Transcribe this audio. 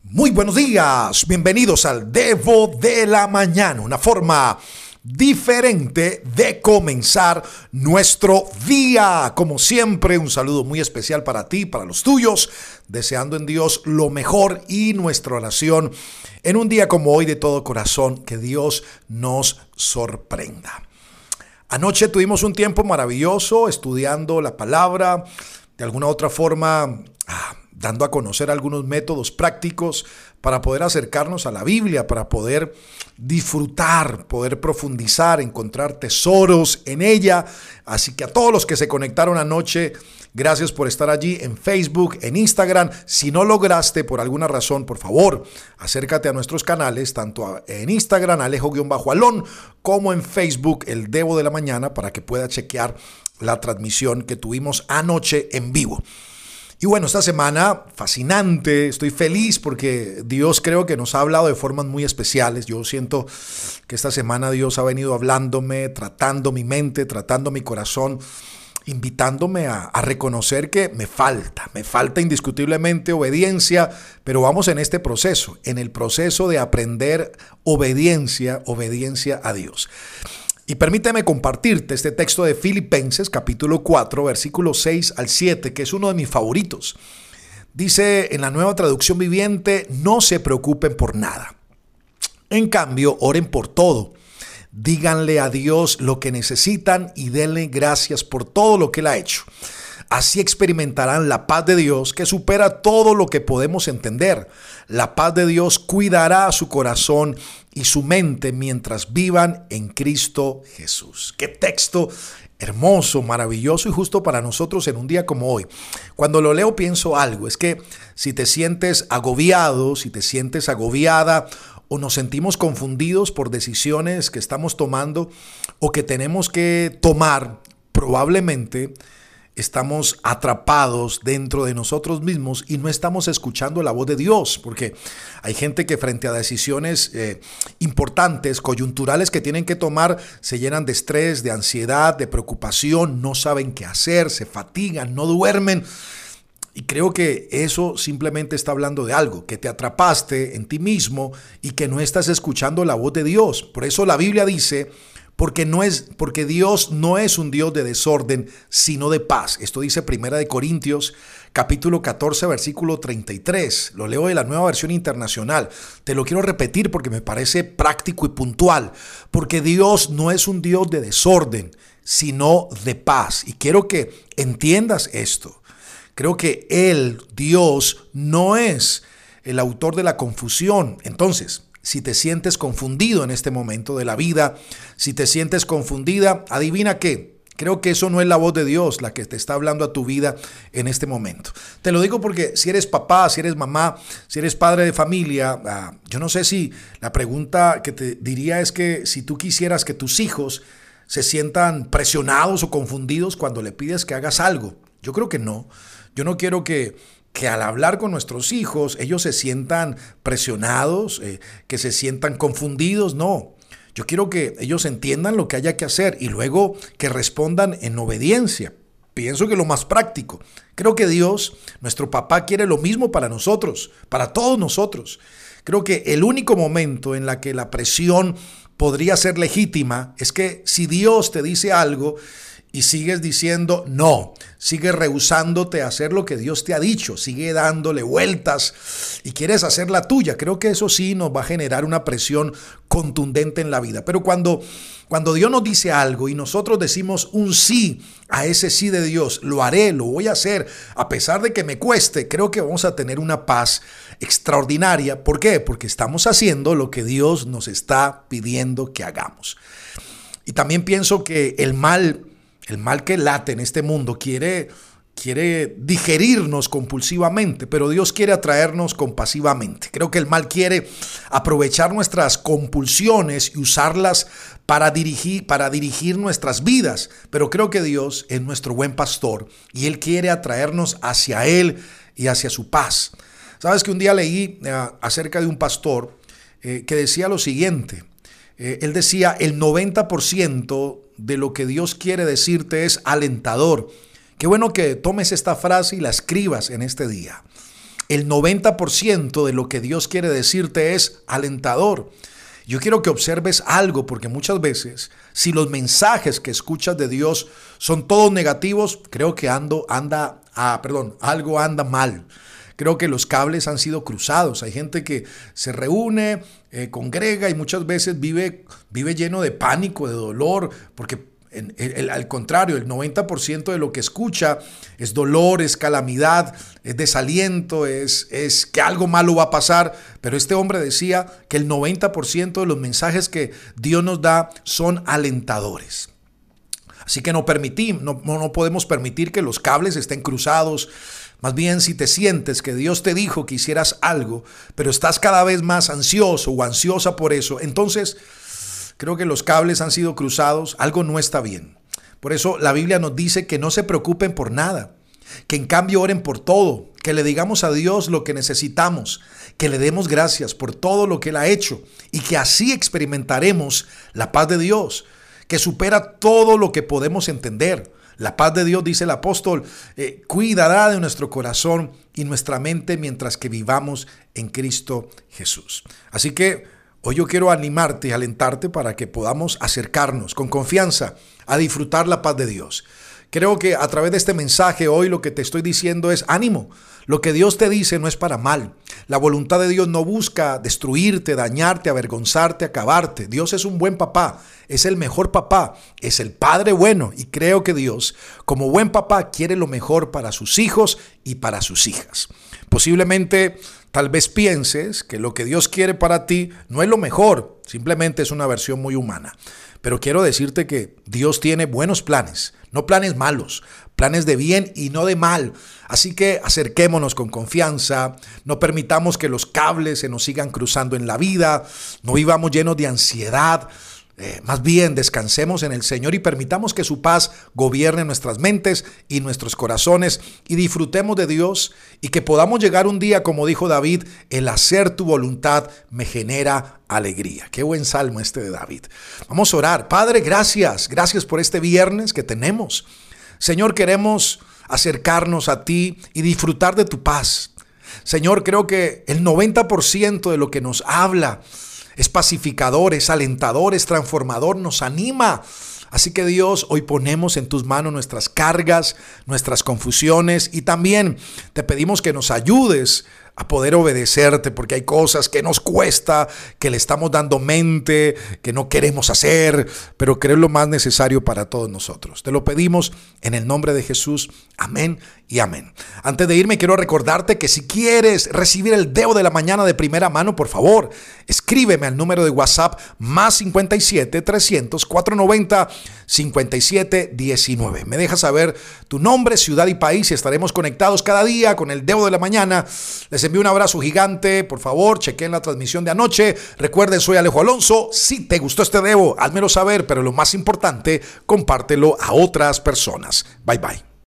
Muy buenos días, bienvenidos al Devo de la Mañana, una forma diferente de comenzar nuestro día. Como siempre, un saludo muy especial para ti, para los tuyos, deseando en Dios lo mejor y nuestra oración en un día como hoy de todo corazón, que Dios nos sorprenda. Anoche tuvimos un tiempo maravilloso estudiando la palabra, de alguna u otra forma dando a conocer algunos métodos prácticos para poder acercarnos a la Biblia, para poder disfrutar, poder profundizar, encontrar tesoros en ella. Así que a todos los que se conectaron anoche, gracias por estar allí en Facebook, en Instagram. Si no lograste por alguna razón, por favor, acércate a nuestros canales, tanto en Instagram, Alejo-Alón, como en Facebook, el Devo de la Mañana, para que pueda chequear la transmisión que tuvimos anoche en vivo. Y bueno, esta semana fascinante, estoy feliz porque Dios creo que nos ha hablado de formas muy especiales. Yo siento que esta semana Dios ha venido hablándome, tratando mi mente, tratando mi corazón, invitándome a reconocer que me falta indiscutiblemente obediencia, pero vamos en este proceso, en el proceso de aprender obediencia a Dios. Y permíteme compartirte este texto de Filipenses, capítulo 4, versículos 6 al 7, que es uno de mis favoritos. Dice en la Nueva Traducción Viviente: no se preocupen por nada. En cambio, oren por todo. Díganle a Dios lo que necesitan y denle gracias por todo lo que Él ha hecho. Así experimentarán la paz de Dios que supera todo lo que podemos entender. La paz de Dios cuidará su corazón y su mente mientras vivan en Cristo Jesús. Qué texto hermoso, maravilloso y justo para nosotros en un día como hoy. Cuando lo leo pienso algo, es que si te sientes agobiado, si te sientes agobiada, o nos sentimos confundidos por decisiones que estamos tomando o que tenemos que tomar, probablemente estamos atrapados dentro de nosotros mismos y no estamos escuchando la voz de Dios, porque hay gente que frente a decisiones importantes, coyunturales que tienen que tomar, se llenan de estrés, de ansiedad, de preocupación, no saben qué hacer, se fatigan, no duermen. Y creo que eso simplemente está hablando de algo, que te atrapaste en ti mismo y que no estás escuchando la voz de Dios. Por eso la Biblia dice: porque Dios no es un Dios de desorden, sino de paz. Esto dice 1 Corintios, capítulo 14, versículo 33. Lo leo de la Nueva Versión Internacional. Te lo quiero repetir porque me parece práctico y puntual. Porque Dios no es un Dios de desorden, sino de paz. Y quiero que entiendas esto. Creo que Dios, no es el autor de la confusión. Entonces, si te sientes confundido en este momento de la vida, si te sientes confundida, adivina qué. Creo que eso no es la voz de Dios la que te está hablando a tu vida en este momento. Te lo digo porque si eres papá, si eres mamá, si eres padre de familia, yo no sé si la pregunta que te diría es que si tú quisieras que tus hijos se sientan presionados o confundidos cuando le pides que hagas algo. Yo creo que no. Yo no quiero que al hablar con nuestros hijos ellos se sientan presionados, que se sientan confundidos, no. Yo quiero que ellos entiendan lo que haya que hacer y luego que respondan en obediencia. Pienso que lo más práctico. Creo que Dios, nuestro papá, quiere lo mismo para nosotros, para todos nosotros. Creo que el único momento en la que la presión podría ser legítima es que si Dios te dice algo y sigues diciendo no, sigues rehusándote a hacer lo que Dios te ha dicho, sigue dándole vueltas y quieres hacer la tuya. Creo que eso sí nos va a generar una presión contundente en la vida. Pero cuando Dios nos dice algo y nosotros decimos un sí a ese sí de Dios, lo haré, lo voy a hacer, a pesar de que me cueste, creo que vamos a tener una paz extraordinaria. ¿Por qué? Porque estamos haciendo lo que Dios nos está pidiendo que hagamos. Y también pienso que el mal que late en este mundo quiere digerirnos compulsivamente, pero Dios quiere atraernos compasivamente. Creo que el mal quiere aprovechar nuestras compulsiones y usarlas para dirigir nuestras vidas, pero creo que Dios es nuestro buen pastor y Él quiere atraernos hacia Él y hacia su paz. Sabes que un día leí acerca de un pastor que decía lo siguiente. Él decía: el 90% de lo que Dios quiere decirte es alentador. Qué bueno que tomes esta frase y la escribas en este día. el 90% de lo que Dios quiere decirte es alentador. Yo quiero que observes algo, porque muchas veces, si los mensajes que escuchas de Dios son todos negativos, creo que algo anda mal. Creo que los cables han sido cruzados. Hay gente que se reúne, congrega y muchas veces vive lleno de pánico, de dolor, porque al contrario, el 90% de lo que escucha es dolor, es calamidad, es desaliento, es que algo malo va a pasar. Pero este hombre decía que el 90% de los mensajes que Dios nos da son alentadores. Así que no podemos permitir que los cables estén cruzados. Más bien, si te sientes que Dios te dijo que hicieras algo, pero estás cada vez más ansioso o ansiosa por eso, entonces creo que los cables han sido cruzados, algo no está bien. Por eso la Biblia nos dice que no se preocupen por nada, que en cambio oren por todo, que le digamos a Dios lo que necesitamos, que le demos gracias por todo lo que Él ha hecho y que así experimentaremos la paz de Dios, que supera todo lo que podemos entender. La paz de Dios, dice el apóstol, cuidará de nuestro corazón y nuestra mente mientras que vivamos en Cristo Jesús. Así que hoy yo quiero animarte y alentarte para que podamos acercarnos con confianza a disfrutar la paz de Dios. Creo que a través de este mensaje hoy lo que te estoy diciendo es ánimo. Lo que Dios te dice no es para mal. La voluntad de Dios no busca destruirte, dañarte, avergonzarte, acabarte. Dios es un buen papá, es el mejor papá, es el Padre bueno. Y creo que Dios, como buen papá, quiere lo mejor para sus hijos y para sus hijas. Posiblemente, tal vez pienses que lo que Dios quiere para ti no es lo mejor, simplemente es una versión muy humana. Pero quiero decirte que Dios tiene buenos planes, no planes malos, planes de bien y no de mal. Así que acerquémonos con confianza, no permitamos que los cables se nos sigan cruzando en la vida, no vivamos llenos de ansiedad. Más bien descansemos en el Señor y permitamos que su paz gobierne nuestras mentes y nuestros corazones y disfrutemos de Dios y que podamos llegar un día, como dijo David, el hacer tu voluntad me genera alegría. Qué buen salmo este de David. Vamos a orar. Padre, gracias por este viernes que tenemos. Señor, queremos acercarnos a ti y disfrutar de tu paz. Señor, creo que el 90% de lo que nos habla es pacificador, es alentador, es transformador, nos anima. Así que Dios, hoy ponemos en tus manos nuestras cargas, nuestras confusiones y también te pedimos que nos ayudes a poder obedecerte, porque hay cosas que nos cuesta, que le estamos dando mente, que no queremos hacer, pero que es lo más necesario para todos nosotros. Te lo pedimos en el nombre de Jesús. Amén y amén. Antes de irme, quiero recordarte que si quieres recibir el Devo de la Mañana de primera mano, por favor, escríbeme al número de WhatsApp más 57 300 490 57 19. Me dejas saber tu nombre, ciudad y país y estaremos conectados cada día con el Devo de la Mañana. Les envío un abrazo gigante. Por favor, chequen la transmisión de anoche. Recuerden, soy Alejo Alonso. Si te gustó este Devo, házmelo saber, pero lo más importante, compártelo a otras personas. Bye bye.